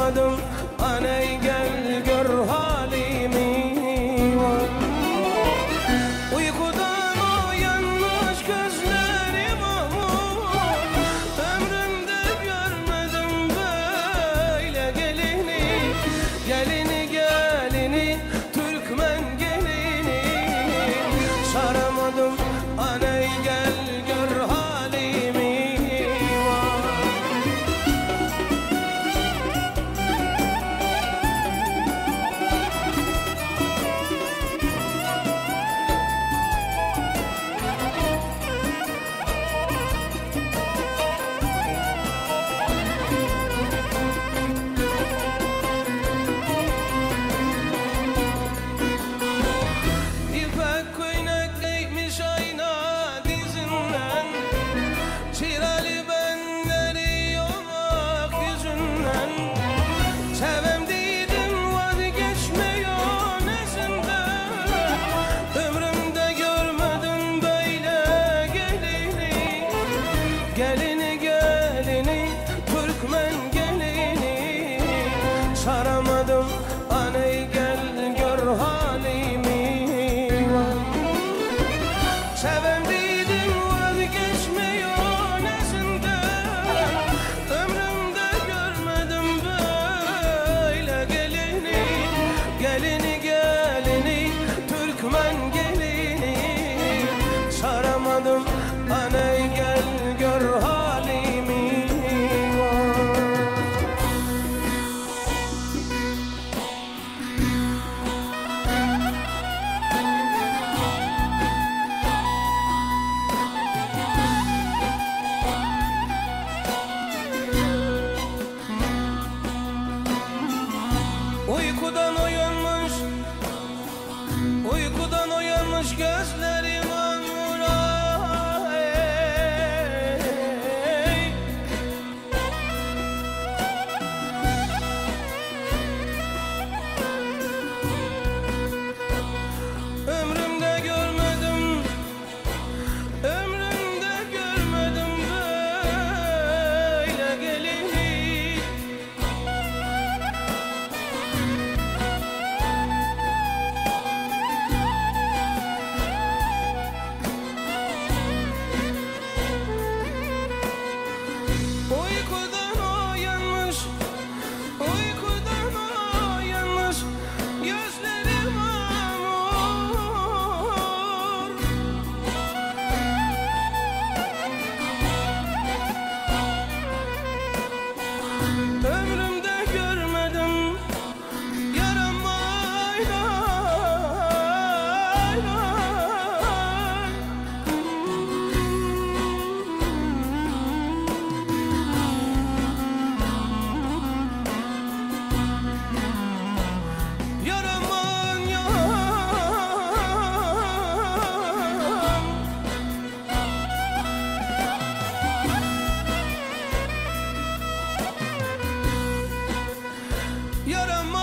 Saramadım aney gel gör halimi. Uykudan uyanmış gözlerim aman, ömrümde görmedim böyle gelini. Gelini gelini Türkmen gelini. Saramadım aney gel gör halimi. Gelini gelini Türkmen gelini. Saramadım aney gel gör halimi. Sevendiydim vazgeçmiyor nezinden, ömrümde görmedim böyle gelini. Gelini gelini Türkmen gelini. Saramadım aney gel gör halimi. Uykudan uyanmış, uykudan uyanmış gözlerim anmuray. Ömrümde görmedim, ömrümde görmedim böyle gelini. Uykudan uyanmış, uykudan uyanmış gözlerim amur. Ömrümde görmedim yaram ay ay ay. Yaraman yaram, yaraman